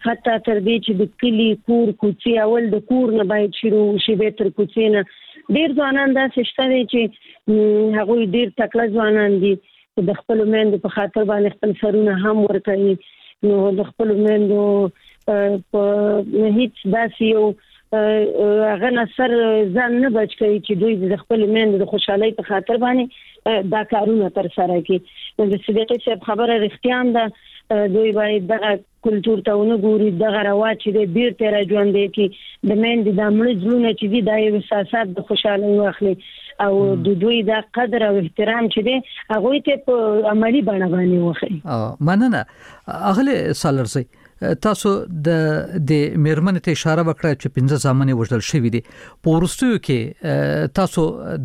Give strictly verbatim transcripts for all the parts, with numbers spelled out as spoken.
حتی تر دې چې د کلی کور کوڅې اول د کور نه باید شروع شي به تر کوڅې نه ډېر ځوانان داسې شته دي چې هغوی ډېر تکړه ځوانان دي د خپلو میندو په خاطر باندې خپل سرونه هم ورکوي نو د خپلو میندو په هیڅ داسې یو هغه نه سر ځان نه بچ کوي چې دوی د خپل میندو د خوشحالۍ په خاطر باندې دا کارونه ترسره کړي نو د صدیقي صاحب خبره رښتیا هم ده دوی باید دغه کلچر ته ونګوري دغه رواج چې د بیرته را ژوندې کې د میندې د مړه زړونه چې دي د احساسات د خوشحالۍ واخلي او د دوی د قدر او احترام چې دی هغه ته په عملی بڼه باندې وخی مننه اغله سالرسي تاسو د د میرمن ته اشاره وکړه چې پنځه ځامنې وژل شوې دي په ورستیو کې تاسو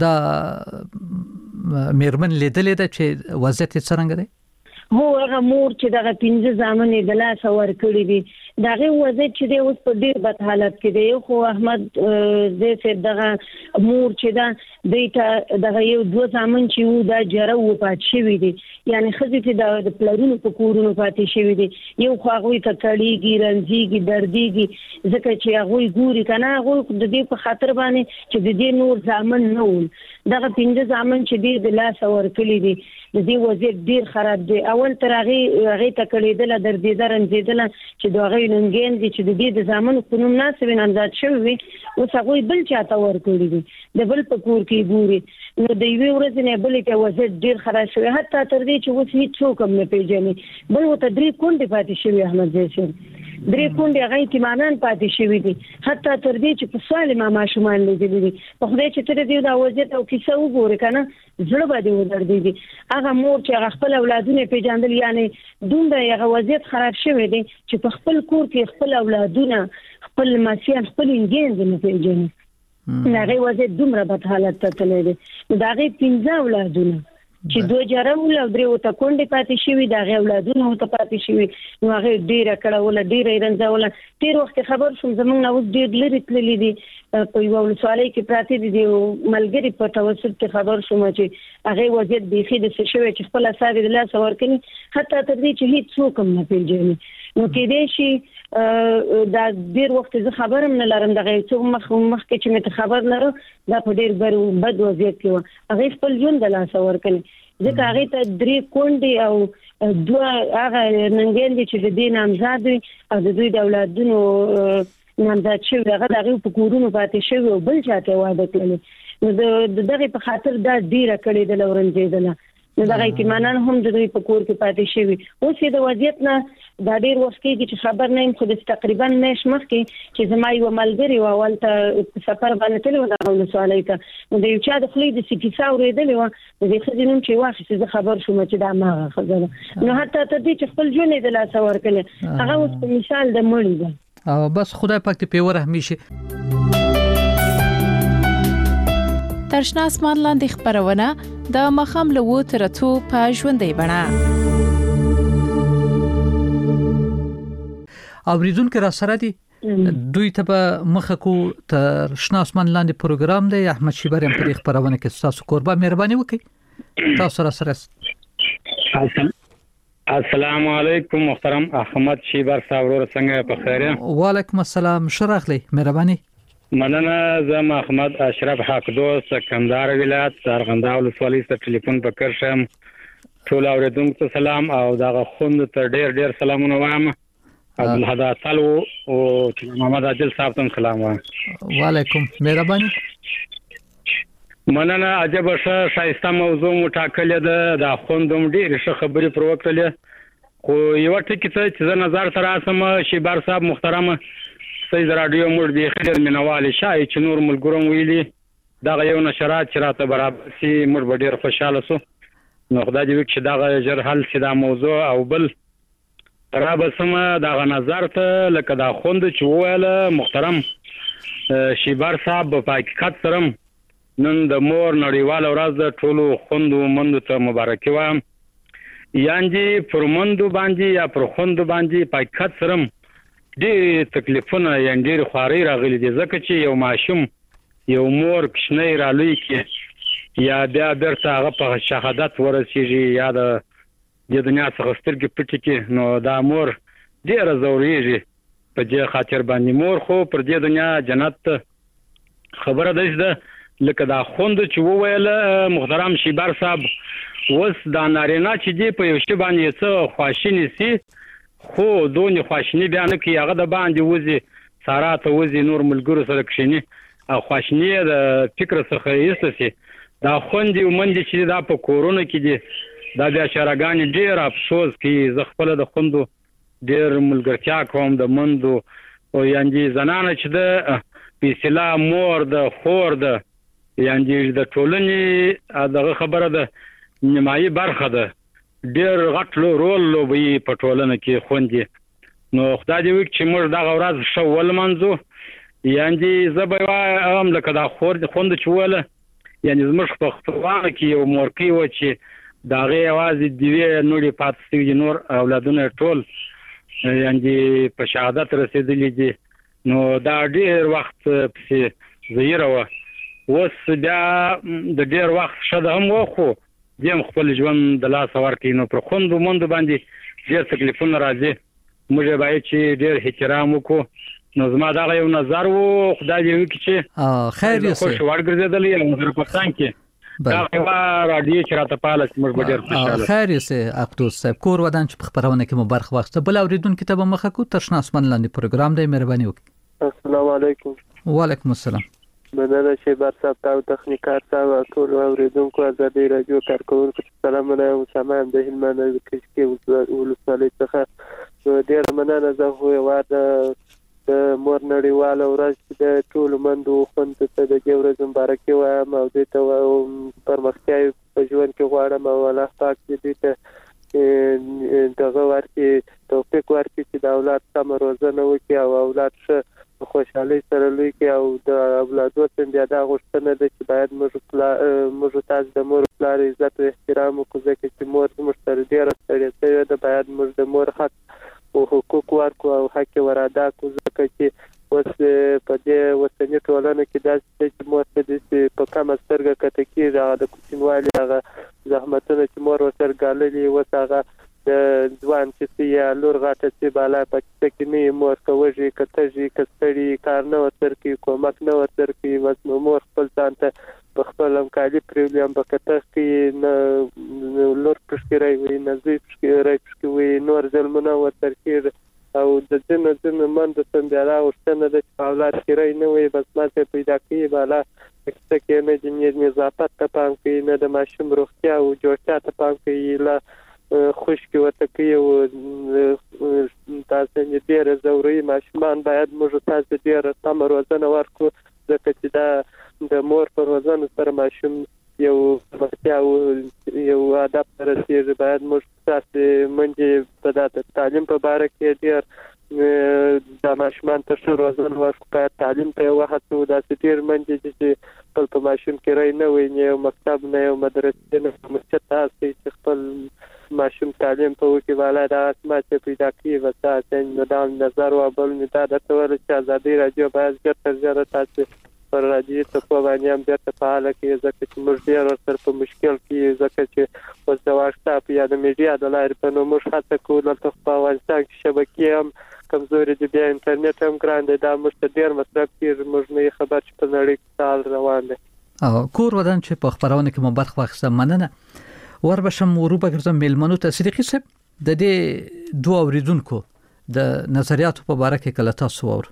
د میرمن لیدلې ده چې وضعیت څنګه دی هو هغه مور چې دغه پنځه ځامنې د لاس ور کړی دي دغه وضعیت چې دی اوس په ډیر بد حالت کې دی خو احمد زه چې دغه مور چې دا دیته دغه یو دوه ځامن چې وو دا جره و پات شوی دي یعنی خزي چې د پلرونو په کورونو پاتې شوی دي یو خو هغه ته کړيږي رنځيږي درديږي ځکه چې هغه ګوري کنه هغه د دې په خاطر باندې چې د دې نور ځامن نه ول دغه پنځه ځامن چې دی د لاس ور کړی دي د دې وضعیت ډیر خراب دی اول تر هغه هغه تکلیدل درځیدل رنځیدل چې دا غي ننګین دي چې د دې د زامن قانون ناسب نامزاد شوی او هغه بل چاته ور کړی دي د بل په کور کې ګوري نو د یوې ورځې نه بل کې وضعیت ډیر خراب شوی حتی تر دې چې اوس هیڅ څوک هم نه پیژني بل وته درې کونډې پاتې شوی احمد زیشر درې کونډې هغه ایتمانان پاتې شوی دي حتی تر دې چې په سوال ما ماشومان لیدلي دي په خدای چې تر دې دا وضعیت او کیسه وګوري کنه زړه باندې ودرېږي هغه مور چې خپل اولادونه پیژندل یعنی دومره هغه وضعیت خراب شوی دی چې په خپل کور کې خپل اولادونه خپل ماسیان خپل انګین نه پیژني هغه وضعیت دومره بد حالت ته تللی دی دا هغه پنځه اولادونه چې دوه جره ول او درې وته کونډې پاتې شوی دا غي اولادونه وته پاتې شوی نو هغه ډیره کړه ول ډیره رنځول تیر وخت خبر شوم زمونږ نو ډیر لري تللی دي په یو ولسوالۍ کې پراته دي ملګری په توسط کې خبر شوم چې هغه وضعیت بيخي د څه شوی چې خپل اثر د لاس ورکني حتی تر دې چې هیڅ څوک هم نه پیژني نو کې دې شي دا ډیر وخت زه خبرم نه لرم دغه څو مخ مخ کې چې مې خبر لرم دا په ډیر بد وضعیت کې هغه خپل ژوند د لاس ورکني ځکه هغه ته درې کونډې او دوه هغه ننګین دي چې د دې نامزاد او د دوی د اولادونو نامزاد شوی هغه دغه په کورونو پاتې شوی او بل چاته واده کړل نو د دغه په خاطر دا ډیره کړې د لورنځیدل نو دغه ایتمانان هم د دوی په کور کې پاتې شوی اوس د وضعیت نه دا ډیر وخت کې چې خبر نه يم خو د تقریبا مېش مخکې چې زما یو ملګری و اول ته سفر باندې تل و دا ولسوالۍ ته نو د یو چا د خلی د سکیسا اورېدلې و د دې خزینوم چې واخې زه خبر شوم چې دا ما خزره نو حتی ته دې چې خپل ژوند د لاس ورکړي هغه اوس په مثال د مړی ده او بس خدای پاک ته پیور همیشه ترشنا اسمان لاندې خبرونه د مخام له و تر څو په ژوندۍ بڼه اوریدونکو را سره دي دوی ته په مخه کو تر شنا اسمان لاندې پروګرام دی احمد شیبر هم په خبرونه کې تاسو قربا مهرباني وکړئ تاسو را سره السلام علیکم محترم احمد شیبر صاحب ورو څنګه په خیره وعلیکم السلام شرخلی مهرباني مننه زم احمد اشرف حق دوست کندهار ولایت سرغنده ولسوالۍ ته ټلیفون پکړ شم ټول اوریدونکو ته سلام او دغه خوند ته ډیر ډیر سلامونه وایم عبدالهدا طلو او محمد عادل صاحب ته سلام وایم وعلیکم مهرباني مننه عجب شایسته موضوع مټاکل ده د خوندوم ډیر ښه خبرې پر وکړه خو یو ټکی ته چې نظر تر اسمه شیبر صاحب محترمه سید رادیو مړ دی خیر منواله شای چې نور ملګرو ویلي دا یو نشرات چې راته برابر سي مړ ډیر خوشاله سو نو خدای دې وکړي دا جر حل سي دا موضوع او بل را بسمه دا نظر ته لکه دا خوند چې ویل محترم شیبر صاحب په حقیقت سره نن د مور نړیوال ورځ د ټولو خوندو مندو ته مبارکي وایم یانجی پرمندو باندې یا پر خوندو باندې په حقیقت سره ډېر تکلیفونه یا ډېر خواري راغلي دي ځکه چې یو ماشوم یو مور کښنۍ را لوي کې یا بیا درته هغه په شهادت ورسیږي یا د د دنیا څخه سترګې پټې کې نو دا مور ډېره ضروري په دې خاطر باندې مور خو پر دې دنیا جنت خبره ده لکه دا خوند چې وویل محترم شیبر صاحب وس دا نارینه چې دی په یو شی باندې څه خواشینی سي خو دونی خواشینی بیان کوي هغه د باندې وځي سارا ته وځي نور ملګرو سره کښینی او خواشینی د فکر څخه ایستسي دا خوندې ومندې چې دا په کورونا کې دي دا بیا شراګان ډیر افسوس کوي زه خپل د خوندو ډیر ملګرتیا کوم د مندو او یانجی زنانه چې د پیسلا مور د خور د یانجی د ټولنې دغه خبره ده نیمایي برخه ده ډیر غټ رول لوبي په ټولنه کې خوندې نو خدای دې وکړي چې موږ دغه ورځ شو ولمنځو یانجی زبې هم لکه دا خور خوند چوله یعنی زموږ په خپلوانو کې یو مورکی و چې دا غي आवाज دی نورې پاتې نور اولادونه ټول یعنی په شهادت رسیدلې دي نو دا ډیر وخت په زیره و وس بیا د ډیر وخت شته هم وخو دیم خپل ژوند د لاس ورکې نو پر خوندو مند باندې ډیر تکلیفونه راځي موږ باید چې ډیر احترام وکړو نو زما دا یو نظر وو خدای دې وکړي چې خیر یې خوش ورګرځېدل یو نظر پښتون کې دا خو راډیو چې راته پاله موږ به ډیر خوشاله خیر یې سه اقدس صاحب کور ودان چې په خبرونه کې مو برخه واخسته بل اوریدونکو ته به مخه کو ترشنا اسمان لاندې پروګرام دی مهرباني وکړئ السلام علیکم وعلیکم السلام مننه چې بر صاحب او تخنیکار صاحب ټول اوریدونکو ازادي رادیو کارکونکو سلامونه او سلام د هلمند کې ولسمالي څخه ډیر مننه زه خو واده د مور نړیواله ورځ د ټول مندو خوند ته د ورځ مبارکي وایم او د ته پرمختیا په ژوند کې غواړم او الله پاک دې ته دغه ورکړي توفیق ورکړي چې د اولاد سم روزنه وکړي او اولاد ښه خوشحالي سره لوي کې او د اولادو څنګه دا غوښتنه ده چې باید موږ موږ تاسو د مور پلار عزت او احترام وکړو ځکه چې مور موږ سره ډیره ستړې ده باید موږ د مور حق او حقوق ورکړو او حق ورادا کوو ځکه چې اوس په دې وطني ټولنه کې داسې چې مور ته په کومه سترګه کته کېږي هغه د کوچنوالي هغه زحمتونه چې مور ورسره ګاللي اوس هغه د ځوان چې یا لور غاټه چې بالا پکې کې نه مور کوي کتهږي کستړي کار نه ورته کوي کومک نه ورته کوي بس مور خپل ځان ته په خپل امکاني پریولیام په کته کې نه لور پښکرای وي نه زی پښکرای پښکوي نور ځلمنه ورته کوي او د دنه دنه مند څنګه را وشتنه د اولاد کړی نه وي بس ماته پیدا کوي بالا چې کې نه د نظافت ته پام کوي نه د ماشوم روغتیا او جوړتیا ته پام کوي لا خوشکی وته کوي او تاسو نه ډیر ضروري ماشومان باید موږ تاسو ډیر سم روزنه ورکړو ځکه چې دا د مور پر روزنه سره ماشوم یو روغتیا او یو ادب ترسي باید موږ تاسو منځ په داته تعلیم په اړه کې ډیر د ماشومان ته روزنه ورکړو تعلیم په وخت او د ډیر منځ چې خپل په ماشوم کې راي نه وي نه مکتب نه او مدرسې نه مستعد چې خپل ماشوم تعلیم په وکي والا د اسماء پیدا کوي وسه څنګه د نظر او بل نه دا د تور چې ازادي راډیو باید ډېر زیات تاسو پر راډیو ته په باندې هم ډېر فعال کې ځکه چې موږ ډېر سره په مشکل کې ځکه چې اوس د واتساپ یا د میډیا د لارې په نو موږ هڅه کوو چې په افغانستان کې شبکې هم کمزوري دي بیا انټرنیټ هم ګران دی دا موږ ته ډېر مصرف کیږي موږ نه خبر چې په نړۍ کې حال روان دی او کور ودان چې په خبرونه کې مو برخه واخیسته مننه وربشم وروبه ګرځم میلمنو ته صدیقي صاحب د دې دوه اوریدونکو د نظریاتو په اړه کې کله تاسو ور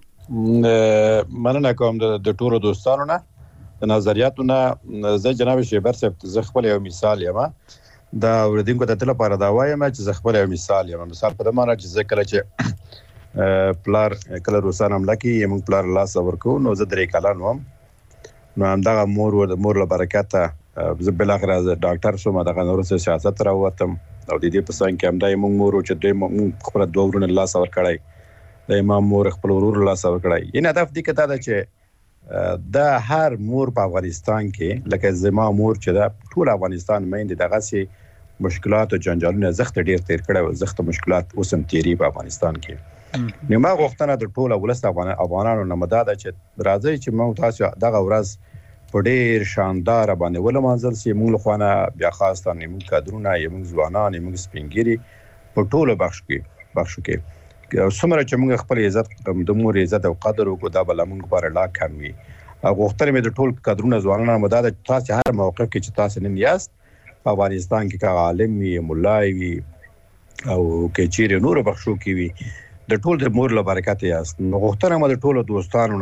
مننه کوم د ټولو دوستانو نه د نظریاتو نه زه جناب شیبر صاحب زه خپل یو مثال یم دا اوریدونکو ته تل لپاره دا وایم چې زه خپل یو مثال یم مثال په دمانه چې زه کله چې پلار کله روسان هم لکه یم پلار لاس ورکو نو زه درې کلان وم نو هم دا مور ور مور له برکته زه بل اخر از ډاکټر شوم دغه نور څه سیاست راوتم او د دې په څنګه کې هم د موږ مور چې د خپل دوه ورونه الله سور کړای د امام مور خپل ورور الله سور کړای یعنی هدف دې کته دا چې د هر مور په افغانستان کې لکه زما مور چې د ټول افغانستان مېند دغه سي مشکلات او جنجالونه زخت ډیر تیر کړي او زخت مشکلات اوسم تیری په افغانستان کې نو ما غوښتنه د ټول ولست افغانانو نه مداده چې راځي چې موږ تاسو دغه ورځ په ډیر شاندار باندې ولمانځل سي موږ له خوانه بیا خاصه موږ کادرونه موږ ځوانان موږ سپینګيري په ټولو بخش کې بخش کې څومره چې موږ خپل عزت د مور عزت او قدر وکړو دا بل موږ لپاره لا کم وي. غوښتنه مې د ټول قدرونه ځوانانو مدد تاسو هر موقف کې چې تاسو نن یاست په افغانستان کې کا عالم وي مولای وي او کې چیرې نور بخښو کې وي د ټول د مور له برکت یاست. نو غوښتنه مې د ټول دوستانو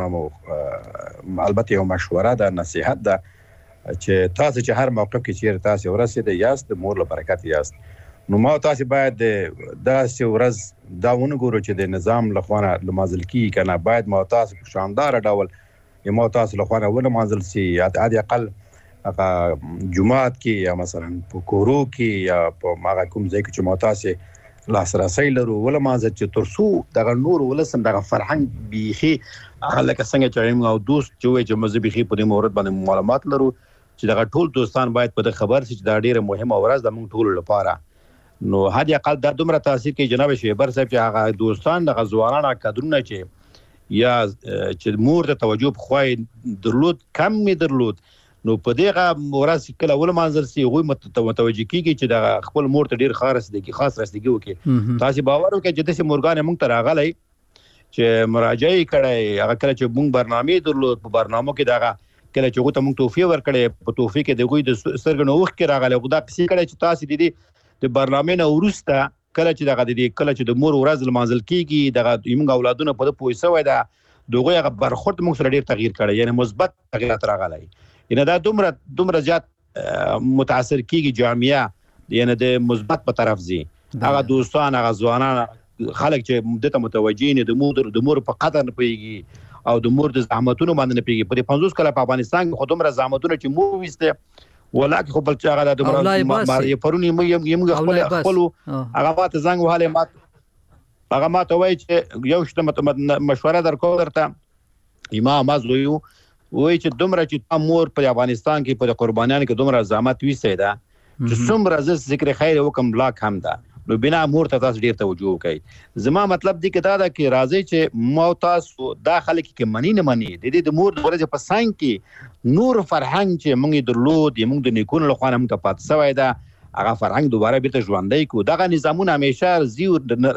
نه البته یو مشوره ده نصيحت ده چې تاسو چې هر موقف کې چیرې تاسو ورسېد یاست د مور له برکت یاست. نو ما تاسو باید داسې ورځ دا ونګورو چې د نظام لخوانه لمازل کی کنه باید ما تاسو په شاندار ډول یمو تاسو لخوانه ونه مازل سي عادي اقل هغه جمعات کې یا مثلا په کورو کې یا په ماغه کوم ځای کې چې ما تاسو لاسرسي لرو ول مازه چې ترسو دغه نور ولسم دغه فرهنګ بيخي هغه لکه څنګه چې او دوست چې چې مذهبي خي په دې مورد باندې معلومات لرو چې دغه ټول دوستان باید په خبر شي چې دا ډیره مهمه ورځ د موږ ټول لپاره. نو هدي اقل د دومره تاثیر کې جناب شیبر صاحب چې هغه دوستان د غزوانانو قدرونه چې یا چې مور ته توجه خوای درلود کم می درلود نو په دغه ورځ کله ول منظر سي غوي متوجه کیږي چې د خپل مور ته ډیر خاص دي کی خاص رسیدګي وکي. تاسو باور وکړئ چې د سي مورګان موږ ته راغلی چې مراجعه کړي هغه کله چې موږ برنامه درلود په برنامه کې دغه کله چې غوته موږ توفیق ورکړي په توفیق کې د غوي د سرګنو وخت کې راغلی غوډه کسي کړي چې تاسو دي د برنامه نه ورسته کله چې دغه د کله چې د مور ورځ لمانځل کیږي دغه موږ اولادونه په پوي سوې ده دغه هغه برخورد موږ سره ډیر تغییر کړي یعنی مثبت تغیرات راغلي یعنی دا دومره دومره زیات متاثر کیږي جامعه یعنی د مثبت په طرف زی هغه دوستان هغه ځوانان خلک چې مدته متوجي نه د مور د مور په قدر نه پیږي او د مور د زحمتونو باندې نه پیږي په پنځوس کله په افغانستان کې خودمره زحمتونه چې مو وسته ولکه خو بل چې هغه د مر پرونی مې یم خپل خپل هغه ماته زنګ وهاله مات هغه ماته وای چې یو شته مشوره درکو درته امام مازویو وای چې دومره چې مور په افغانستان کې په قربانیانو کې دومره زحمت وسته ده چې څومره ز ذکر خیر وکم لا کم ده نو بنا مور ته تاسو ډیر توجه وکړئ. زما مطلب دی کې دا ده کې راځي چې مو تاسو داخله کې منی نه منی د دې د مور د ورځې په ساين کې نور فرهنګ چې موږ درلود موږ د نیکونو له خوا موږ پات سوی ده هغه فرهنګ دوباره بیرته ژوندۍ کو دغه نظامونه همیشه زیو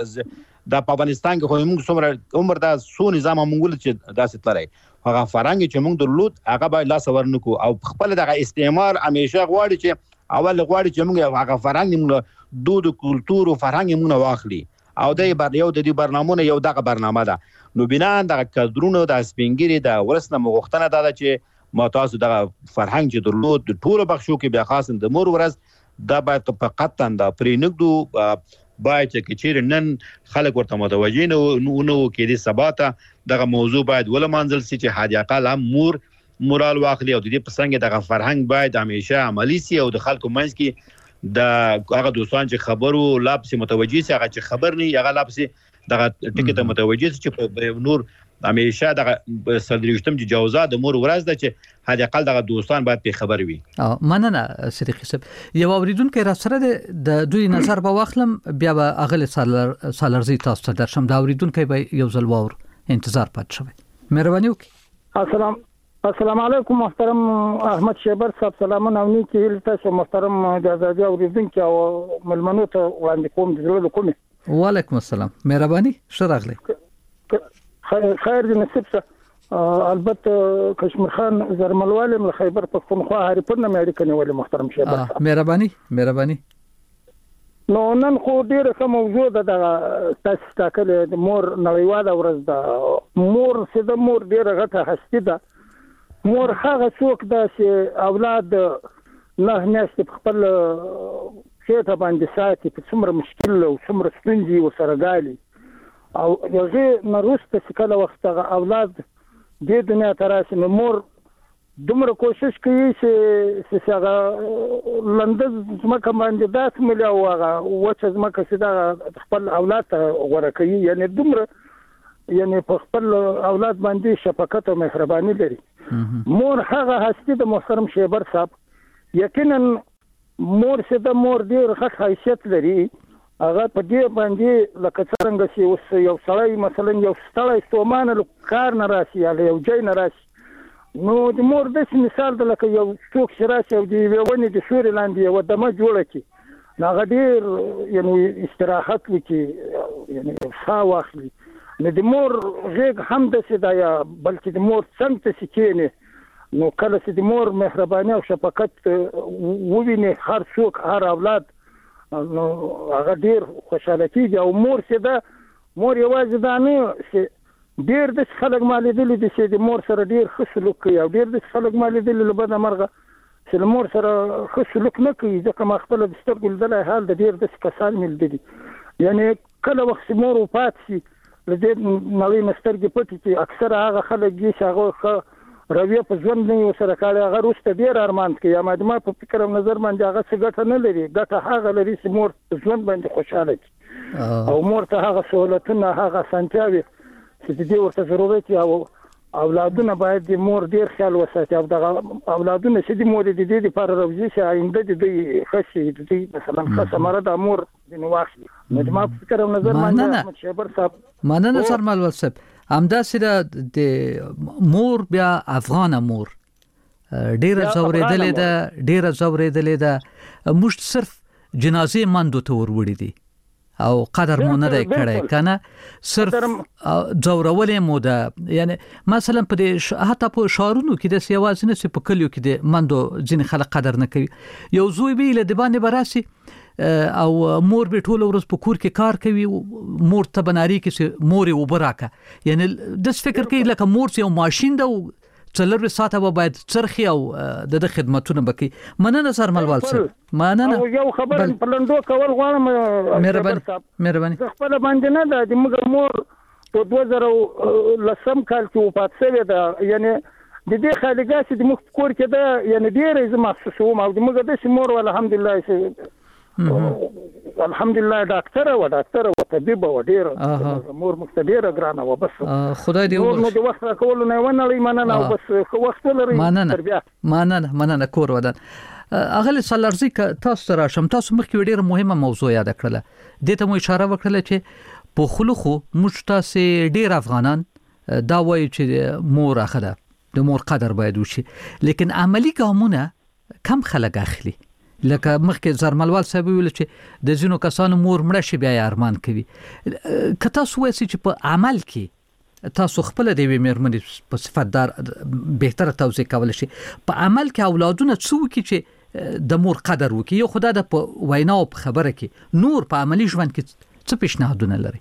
د افغانستان کې خو موږ څومره عمر دا سو نظام موږ چې داسې تلای هغه فرهنګ چې موږ درلود هغه باید لاس ورنکو او خپل دغه استعمار همیشه غواړي چې اول غواړي چې موږ هغه فرهنګ موږ دود کلچر او فرهنګ موږ واخلي او د یو د دې برنامهونه یو دغه برنامه ده نو بنا د کډرونو د سپینګری د ورسنه مغختنه ده چې ما تاسو دغه فرهنګ چې درلود د ټولو بخښو کې بیا خاص د مور ورځ دا باید فقط د پرینګدو باید چې چیرې نن خلک ورته متوجه نه نو کې دي ثباته دغه موضوع باید ول منزل سي چې حاجه اقل هم مور مورال واخلي او د دې پسنګ دغه فرهنګ باید همیشه عملی سي او د خلکو منځ کې د هغه دوستان چې خبرو لاپس متوجي سي هغه چې خبر نه هغه لاپس دغه ټیکټ متوجي سي چې نور همیشه دغه سلریشتم چې جوازه د مور ورځ ده چې هدا اقل دغه دوستان باید په خبر وي. اه مننه صدیقي صاحب یو اوریدونکو را سره د دوی نظر به واخلم بیا به اغل سالر سالرزي تاسو ته درشم دا اوریدونکو به یو ځل وور انتظار پات شوی. مهرباني وکړئ. السلام السلام علیکم محترم احمد شیبر صاحب سلامونه او نیکی هیله تاسو محترم د ازادي اوریدونکو او ملمنو ته وړاندې کوم د زړه کومه. وعلیکم السلام مهرباني شراغلی خیر دې نصیب شه البته کشمیر خان زرملواله له خیبر پختونخوا هریپور نه مې اړیکه نیولې محترم شیبر صاحب مهرباني مهرباني. نو نن خو ډیره ښه موضوع ده د تاسو تاکل د مور نړیواله ورځ ده مور سده مور ډیره غټه هستی ده مور هغه څوک ده چې اولاد نه میاشتې په خپل خېټه باندې ساتي په څومره مشکل او څومره ستونزې ورسره ګالي او هغه نه وروسته چې کله وخت هغه اولاد دې دنیا ته راشي نو مور دومره کوشش کوي چې هغه لنډه ځمکه باندې داسې ملي او هغه وچه ځمکه چې دا خپل اولاد ته غوره کوي یعنی دومره یعنی په خپل اولاد باندې شفقت او مهرباني لري. مور هغه هستی د محترم شیبر صاحب یقینا مور چې د مور ډیر غټ حیثیت لري هغه په دې باندې لکه څنګه چې اوس یو سړی مثلا یو ستړی ستومانه کار نه راشي یا یو ځای نه راشي نو د مور د مثال د لکه یو څوک چې راشي او د ونې د سوري لاندې یو دمه جوړه کی هغه ډیر یعنی استراحت وکړي یعنی ساه واخلي نو د مور غېږ هم داسې ده یا بلکې د مور څنګ ته چې کښېني نو کله چې د مور مهرباني او شفقت وویني هر څوک هر اولاد نو هغه ډیر خوشحاله کېږي او مور چې ده مور یوازې دا نه چې ډیر داسې خلک ما لیدلي دي چې د مور سره ډیر ښه سلوک کوي او ډیر داسې خلک ما لیدلي له بده مرغه چې له مور سره ښه سلوک نه کوي ځکه ما خپله د سترګو لیدلی حال د ډیر داسې کسان مې لیدلي یعنې کله وخت چې مور وفات شي له دې نړۍ نه سترګې پټې کړي اکثره هغه خلک دي چې هغه ښه رویه په ژوند نه یې ورسره کړې هغه وروسته ډېر ارمان کوي اما د ما په فکر او نظر باندې هغه څه ګټه نه لري ګټه هغه لري چې مور په ژوند باندې خوشحاله کړي او مور ته هغه سهولتونه هغه اسانتیاوې چې د دې ورته ضرورت او اولادونه باید د مور ډیر خیال وساتي او دغه اولادونه چې د مور د دې لپاره روزي چې آینده د دوی خشي د دوی مثلا خاصه مره د مور د نواخلي نو د ما فکر او نظر باندې احمد شیبر صاحب مننه سر ملول صاحب همدا سره د مور بیا افغان مور ډیر زورېدلې ده ډیر زورېدلې ده موږ صرف جنازې مندو ته ور وړي دي او قدر مو نه دی کړی کنه صرف زورولې مو ده یعنی مثلا په دې حتی په شهرونو کې د سیاوازي نه په کلیو کې د مندو ځین خلک قدر نه کوي یو زوی به له دبانې براسي او مور به ټول ورځ په کور کې کار کوي مور ته بناري کې مور یې وبراکه یعنی د فکر کوي لکه مور یو ماشين ده څلور ساعته به باید چرخي او د خدمتونه بکی مننه سر ملوال صاحب مننه او یو خبر په لندو کول غواړم مهرباني مهرباني خپل باندې نه ده د موږ مور په دوه زره لسم کال کې وفات شوې ده یعنی د دې خالګا چې د مخ کور کې ده یعنی ډېر زما محسوسوم او د موږ د مور الحمدلله الحمدلله ډاکټر او ډاکټر او طبيب او ډیر مور مختبره ګرانه و بس خدای دې نو د وخت کول نه ونلې مننه او بس خو وخت لري مننه مننه مننه کور ودان اغلی سالارزي تاسو را شم تاسو مخکې ډیره مهمه موضوع یاد کړله دې ته مو اشاره وکړه چې په خلخو موږ تاسو ډیر افغانان دا وایي چې مور اخره د مور قدر باید وشي لیکن عملی ګامونه کم خلک اخلي لکه مخکې زرملوال صاحب ویل چې د زینو کسانو مور مړه شي بیا ارمان کوي که تاسو وایئ چې په عمل کې تاسو خپل د وی مېرمنې په صفات دار بهتره توضیح کول شي په عمل کې اولادونه څو کې چې د مور قدر وکي یو خدای د وینا او خبره کې نور په عملی ژوند کې څه پیشنهادونه لري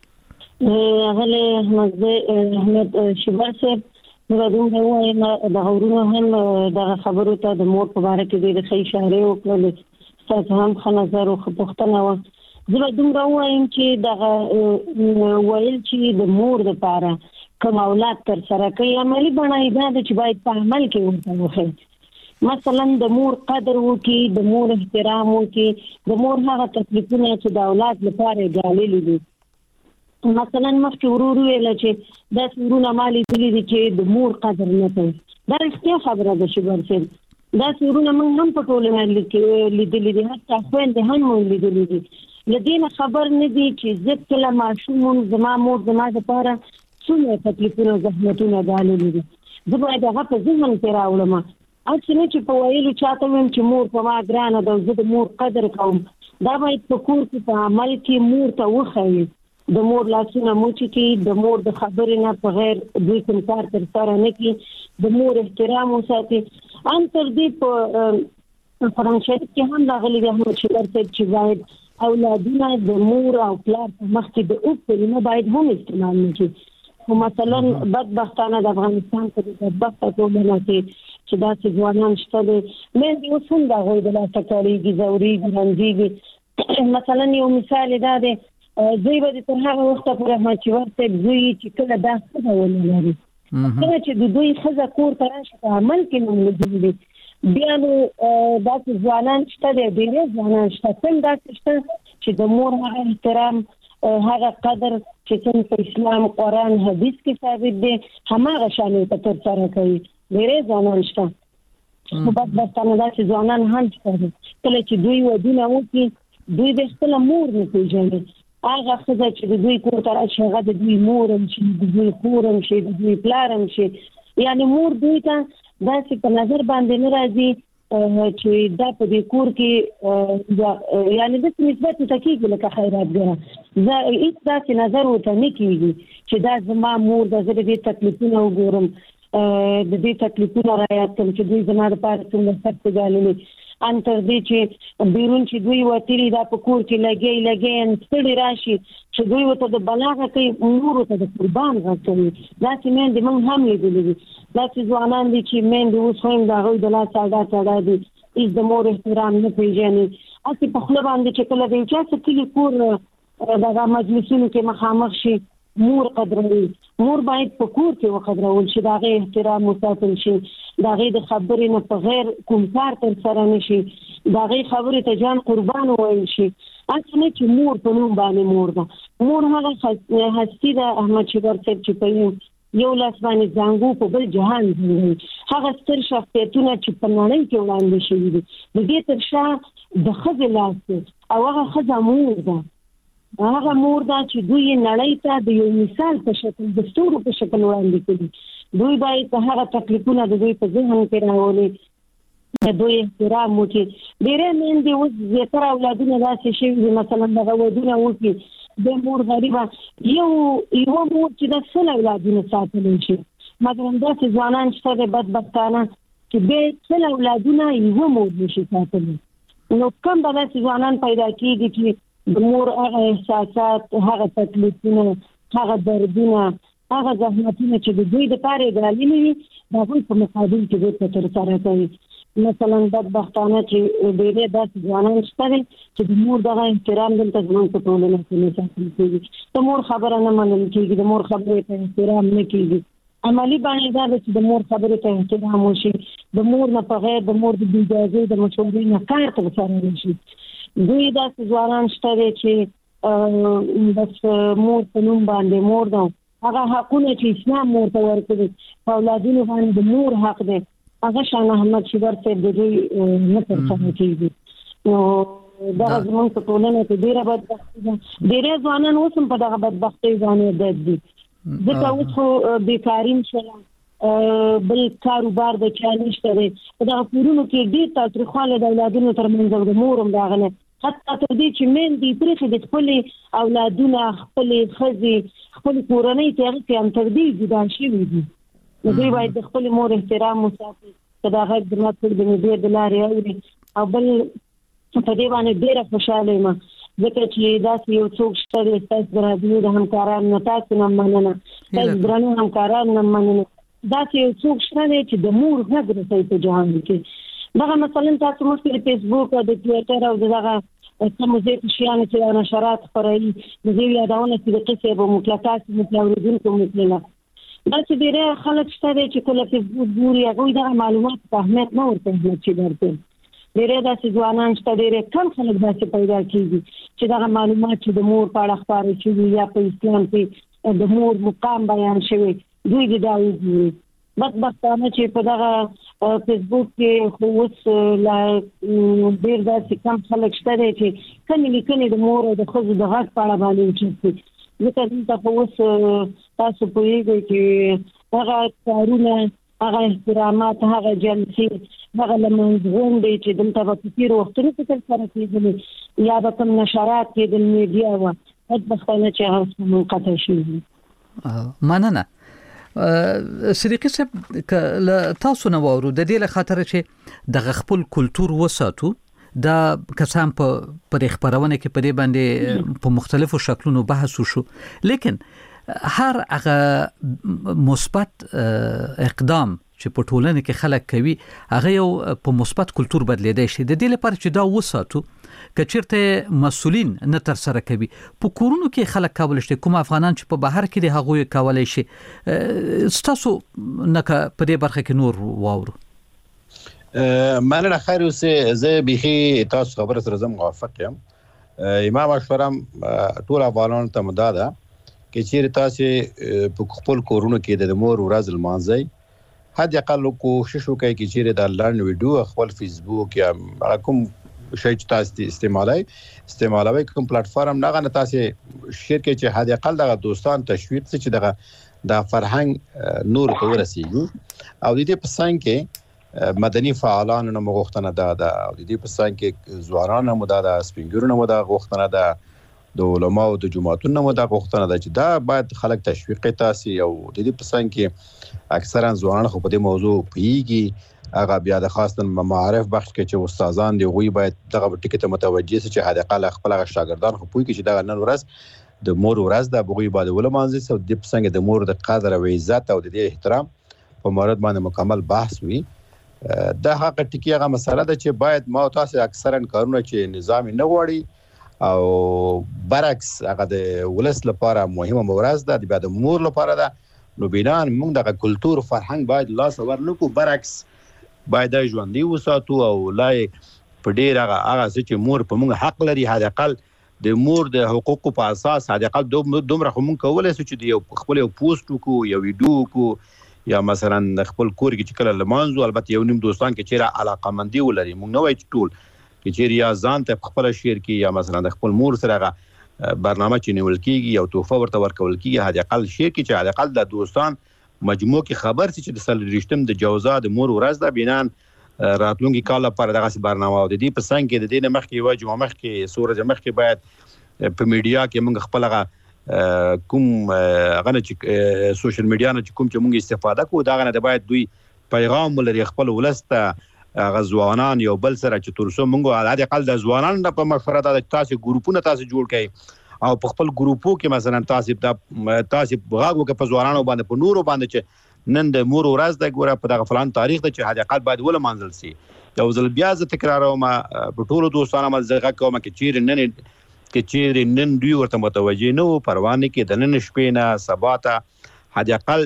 هغه احمد احمد شیبر صاحب نو دوی وايي د غورونو هم د خبرو ته د مور په اړه کې د خې اشاره وکړل تاسو هم خنځر او خپختنه و زه دومره وایم چې د ویل چې د مور د پاره کوم اولاد تر سره کوي عملی بڼای دا چې باید په عمل کې ورته وخی مثلا د مور قدر وکي د مور احترام وکي د مور هغه تکلیفونه چې د اولاد لپاره ګاللي دي مثلا مخکې ورور ویل چې دا څورونه مالي دي چې د مور قدر نه کوي دا رښتیا خبره ده چې ورسره دا څورونه موږ هم په ټولنه کې لیدلې دي حتی خويندې هم موږ لیدلې دي لدينا خبر نه دي چې زه کله ماشوم زما مور زما لپاره څومره تکلیفونه زحمتونه ګاللي دي زه باید هغه په ذهن کې راوړم اڅ نه چې په ویلو چاته ویم چې مور په ما ګرانه ده زه د مور قدر کوم دا باید په کور کې په عمل کې مور ته وښایي د مور لاسونه موچ کې د مور د خبرې نه په غیر دوی کوم کار تر سره نه کې د مور احترام وساتي ان تر دې په فرانسې کې هم راغلي دي چې ورته چې باید اولادونه د مور او پلار په مخ کې د اوپ کلمه باید هم استعمال نشي خو مثلا بدبختانه د افغانستان په بدبخته ټولنه کې چې دا چې ځوانان شته دي مې د اوسم دا غوډه لا تکاریږي زوري ګرانځي مثلا یو مثال دا دی زوی به تر هغه وخت پورې ما چې ورته زوی چې کله دا څه ولري کله چې د دوی خزه کور ته راشي په عمل کې موجود دي بیا نو دا چې ځوانان شته دي ډېر ځوانان شته څنګه دا چې چې د مور هغه احترام هغه قدر چې څنګه په اسلام قرآن حدیث کې ثابت دي هماغه شانې په تر سره کوي ډېر ځوانان شته خو بدبختانه دا چې ځوانان هم شته کله چې دوی ودونه وکړي دوی د خپل مور نه پیژني هغه خزه چې د دوی کور ته راشي هغه د دوی مورم شي د دوی خورم شي د دوی پلارم شي یعنی مور دوی ته داسې په نظر باندې نه راځي چې دا په دې کور کې یعنی د نسبت ته کېږي لکه خیرات ګره زه هیڅ داسې نظر ورته نه کېږي چې دا زما مور د زه دې تکلیفونه وګورم د دې تکلیفونه رعایت کړم چې دوی زما لپاره څنګه سخت ګاللي ان تر دې چې بیرون چې دوی وتلی دا په کور کې لګي لګي ان ستړي راشي چې دوی وته د بلاغه کوي نور ته د قربان غوښتي دا چې من دې مونږ هم لیدلې دا چې ځوانان دي چې من دې اوس هم دا غوډه لا ساده ساده دي هیڅ د مور احترام نه پیژني اته په خپل باندې چې کله دې چې کلی کور دا مجلسونو کې مخامخ شي مور قدروي مور باید په کور کې وقدرول شي دا غي احترام وساتل شي دا غي د خبرې نه په غیر کوم کار تر سره نشي دا غي خبرې ته ځان قربان وایي شي اته نه چې مور په نوم باندې مور ده مور هغه هستی ده احمد شیبر صاحب چې په یو لاس باندې ځانګو په بل جهان دی هغه ستر شخصیتونه چې په نړۍ کې وړاندې شوي دي د دې تر شا د خځې لاس او هغه خځه مور ده هغه مور دا چې دوی نړۍ ته د یو مثال په شکل د ستورو په شکل وړاندې کړي دوی باید هغه تکلیفونه د دوی په ذهن کې راولي د دوی احترام وکړي ډېرې میندې اوس زیاتره اولادونه داسې شوي دي مثلا دغه ودونه وکړي د مور غریبه یو یو مور چې د سل اولادونه ساتلی شي مثلا داسې ځوانان شته د بدبختانه چې د سل اولادونه یو مور نشي ساتلی نو کوم به داسې ځوانان پیدا کېږي چې د مور هغه احساسات هغه تکلیفونه هغه دردونه هغه زحمتونه چې د دوی د پاره غالي وي دا په مقابل کې د تر سره کوي مثلا بدبختانه چې ډېرې داسې ځوانان شته چې د مور دغه احترام دلته زموږ په ټولنه کې نه ساتل کېږي د مور خبره نه منل کېږي د مور خبرې ته احترام نه کېږي عملی باندې دا چې د مور خبرې ته احترام وشي د مور نه په غیر د مور د اجازه د مشورې نه کار تر سره نشي دوی داسې ځوانان شته چې بس مور په نوم باندې مور ده هغه حقونه چې اسلام مور ته ورکړي په اولادونو باندې د مور حق دی هغه شان احمد شیبر صاحب د دوی نه تر څنګ کېږي نو دا زموږ په ټولنه کې ډېره بدبختي ده ډېرې ځوانان اوس هم په دغه بدبختۍ باندې دد دي ځکه اوس خو بیکاري شوه بل کاروبار د چا نشته دی په دغه کورونو کې ډېر تاوتریخوالی د اولادونو ترمنځ او د مور هم راغلی حتی تر دې چې میندې پرېښې د خپلې اولادونه خپلې ښځې خپلې کورنۍ ته هغې کې هم تر دې جدا شوي دي نو دوی باید د خپلې مور احترام وساتي که دا غږ زما ټول د میډیا د لارې اوري او بل په دې باندې ډېره خوشحاله یم ځکه چې داسې یو څوک شته دی ستاسو د راډیو د همکارانو نه تاسو نه مننه ستاسو درنو همکارانو نه مننه داسې یو څوک شته دی چې د مور غږ رسوي په جهان کې دغه مثلا تاسو مخکې د فیسبوک او د ټویټر او دغه کوم ځای په شیانو چې د نشرات خپروي د دې یادونه چې د قصې په مطلقات متلوریدونکو مثلا دا چې ډېر خلک شته چې کله فیسبوک ګوري هغوی دغه معلومات په اهمیت نه ورته چې درته ډېر داسې ځوانان شته ډېر کم خلک داسې پیدا کېږي چې دغه معلومات چې د مور په اړه خپاره شوي یا په اسلام کې د مور مقام بیان شوی دوی دې دا وګوري بدبختانه چې په دغه فیسبوک کې خو اوس لا ډېر داسې کم خلک شته دی چې کمې لیکنې د مور او د ښځو د غږ په اړه باندې وچېږي ځکه دلته خو اوس تاسو پوهېږئ چې هغه کارونه هغه احترامات هغه جلسې هغه لمانځغونډې چې دلته به په تېرو وختونو کې ترسره کېدلې یا به کوم نشرات کېدل میډیا وه بدبختانه چې هغه منقطع شوي مننه صدیقي صاحب له تاسو نه واورو د دې له خاطر چې د خپل کلچر وساتو دا کسان په پر خبرونه کې په دې باندې په مختلفو شکلونو بحث وشو لیکن هر هغه مثبت اقدام چې په ټولنه کې خلک کوي هغه یو په مثبت کلچر بدلیدای شي د دې لپاره چې دا وساتو کچیرته مسؤلین نه تر سره کوي په کورونو کې خلک کول شي کوم افغانان چې په بهر کې د هغوی کولای شي ستاسو نه په دې برخه کې نور واورو مننه خیر اوسه زه بيخي تاسو خبره سره زم موافق یم امام اشورم ټول افغانانو ته مداده کې چیرې تاسو په خپل کورونو کې د مور ورځ المانځي حد اقل کوشش وکړئ چې چیرې د لړن ویډیو خپل فیسبوک یا کوم شي چې تاسو استعمالوي استعمالوي کوم پلیټ فارم نه غنه تاسو شیر کې چې حد اقل د دوستان تشویق چې دغه د فرهنګ نور ته ورسیږي او د دې په څنګه کې مدني فعالانو نه غوښتنه ده د دې په څنګ کې ځوانانو مو د سپینګرونو مو د غوښتنه ده د علماء او د جماعتونو مو د غوښتنه ده چې دا باید خلک تشویق تاسي او د دې په څنګ کې اکثرا ځوانان خو په دې موضوع پیږي هغه بیا د خاصن معارف بخش کې چې استادان دی غوي باید دغه ټکی ته متوجه شي چې حداقل خپل شاګردان خو پوي کې چې دا نن ورځ د مور ورځ د بغوي باید ولمانځي او د څنګه د مور د قدر او عزت او د احترام په مورد باندې مکمل بحث وي. دا هغه ټکی هغه مسله ده چې باید ما تاسو اکثرا کارونه چې نظام نه غواړي او برعکس هغه د ولس لپاره مهمه ورځ ده د مور لپاره ده نو بینان موږ دغه کلچر فرهنګ باید لاس ورنکو برعکس باید ژوندۍ وساتو او لای په ډیر هغه هغه چې مور په موږ حق لري حداقل د مور د حقوقو په اساس حداقل دومره خو موږ کولای شو چې یو خپل یو پوسټ وکړو یو ویډیو وکړو یا مثلا خپل کور کې چې کله لمانځو البته یو نیم دوستان کې چیرې علاقمندي ولري موږ نه وای ټول کې چیرې یا ځان ته خپل شیر کې یا مثلا د خپل مور سره برنامه چې نیول کیږي یو توفه ورته ورکول کیږي حداقل شیر کې چې حداقل د دوستان مجموع کې خبر چې د سل رښتم د جوزا د مور ورځ د بینان راتلونکي کال لپاره دغه برنامه او د دې په څنګ کې د دې مخ کې واجب مخ کې سورج مخ کې باید په میډیا کې موږ خپل کوم غنه چې سوشل میډیا نه کوم چې موږ استفاده کوو دا غنه د باید دوی پیغام ولري خپل ولسته غزوانان یو بل سره چې ترسو موږ عادي قل د ځوانان په مفرد د تاسو ګروپونه تاسو جوړ کړئ او په خپل ګروپو کې مثلا تاسو د تاسو غاغو کې په ځوانانو باندې په نورو باندې چې نن د مور ورځ د ګوره په دغه فلان تاریخ د چې حداقل باید ول منځل سي یو ځل بیا ز تکراروم په ټولو دوستانو مزه کوم کې چیرې نن کې چیرې نن دوی ورته متوجه نه وو پروانه کې د نن شپې نه سباته حداقل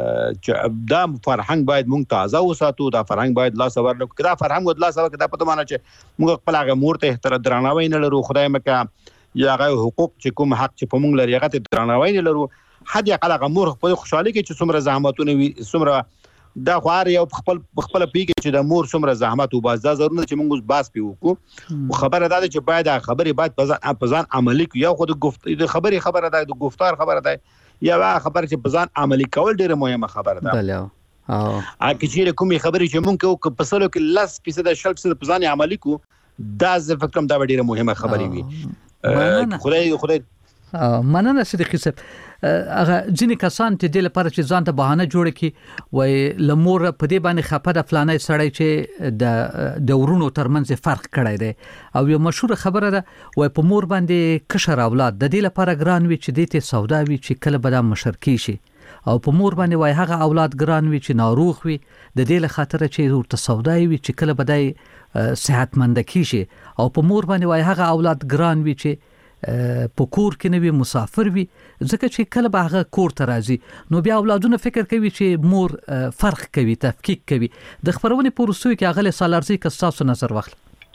دا فرهنګ باید مونږ تازه وساتو دا فرهنګ باید لا سور نو کدا فرهنګ ود لا سور کدا په معنا چې موږ خپل هغه مور ته احترام درناوی نه لرو خدای مکه یا هغه حقوق چې کوم حق چې په مونږ لري هغه درناوی نه لرو حداقل هغه مور خپل خوشاله کې چې څومره زحمتونه وي څومره دا خوار یو خپل خپل پیګه چې د مور څومره زحمت او باز ضرورت چې موږ باس پیو کو خبره ده چې باید خبره باید په ځان عملی کو یا خود گفت خبره خبره ده د گفتار خبره ده یا خبره چې په ځان عملی کول ډیره مهمه خبره ده بله او اګه چې کومې خبرې چې مونږ کو په سلو کې لس فیصد شل فیصد په ځان عملی کو دا زه فکرم دا ډیره مهمه خبره وي خدای خدای مننه صدیقی صاحب هغه ځینې کسان چې د لپاره چې ځان ته بهانه جوړ کړي وای لمور په دې باندې خپه د فلانه سړی چې د د ورونو ترمنځ فرق کړی دی او یو مشهور خبره ده وای په مور باندې کشر اولاد د دې لپاره ګران وي چې د ته سودا وي چې کله به د مشرکی شي او په مور باندې وای هغه اولاد ګران وي چې ناروغ وي د دې له خاطر چې ورته سودا وي چې کله به د صحتمند کی شي او په مور باندې وای هغه اولاد ګران وي چې په کور کې نوی مسافر وي ځکه چې کله به هغه کور ته راځي نو بیا اولادونه فکر کوي چې مور فرق کوي تفکیک کوي د خبرونه پورسوي کې هغه سالارزي کستاسو نظر واخل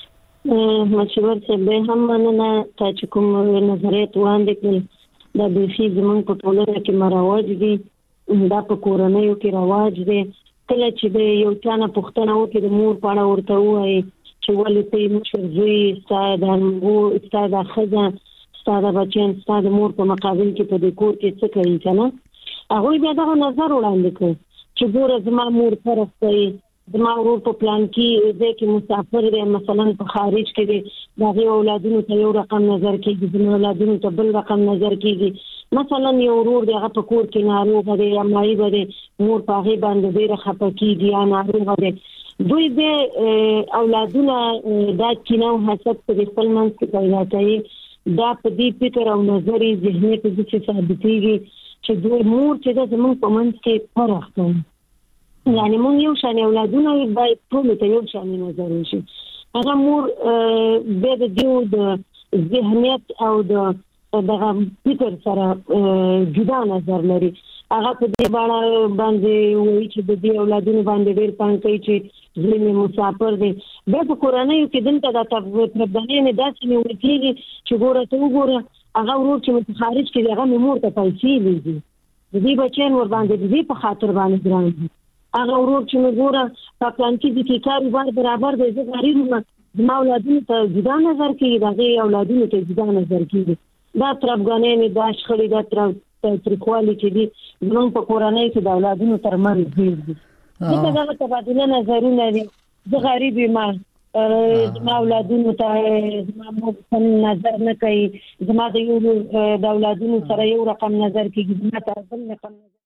مشور څه به هم مننه چې کوم نظریات وړاندې کړل دا د شي زمونږ په ټولنه کې مراوج دي دا په کورنیو کې رواج دي کله چې د یو چانه پښتنه وکړي د مور په اړه ورته وایي چې ولې ته مشر زوی ستاسو د مو ستاسو خزه ستاسو بچیان ستاسو مور په مقابل کې په دې کور کې څه کوي کنه هغه بیا دا نظر وړاندې کوي چې ګوره زما مور فرق کوي زما ورور په پلان کې ځکه مسافر دی مثلا په خارج کې دی دغه اولادونو ته یو رقم نظر کېږي د اولادونو ته بل رقم نظر کېږي مثلا یو ورور دی هغه په کور کې ناروغ دی یا مایي دی مور په هغه باندې ډیره خپه کېږي یا ناروغ دی دوی د اولادونو دا کینه او حسد په خپل منځ کې پیدا کوي دا په دې فکر او نظر ذهنیت د څه ثابتېږي چې دوی مور چې د زمون په منځ کې فرق کوي یعنی مونږ یو شان اولادونه باید ټول ته یو شان نظر وشي هغه مور به د دیو د ذهنیت او د دغه فکر سره جدا نظر لري هغه په دې باندې باندې وایي چې د دې اولادونو باندې ډېر پام کوي چې ځینې مسافر دي به په کورنۍ کې دلته د تبدیلي نه داسې نیول کېږي چې ګوره ته وګوره هغه ورور چې خارج کې هغه مور ته پیسې لیږي د دې بچیان ور باندې دې په خاطر باندې ګران دي هغه ورور چې موږ په پلان کې د کاروبار برابر دی زه غریب یم زما اولادونو ته جدا نظر کوي دغه اولادونو ته جدا نظر کوي دا تربګانې دا شخړې دا تر تریخوالي چې دي زموږ په کورنۍ کې د اولادونو ترمنځ دي دا دغه تبادله نظرونه دي زه غریب ما زما اولادونو ته زما مو نظر نه کوي زما د یو د اولادونو سره یو رقم نظر کوي زما ته بل رقم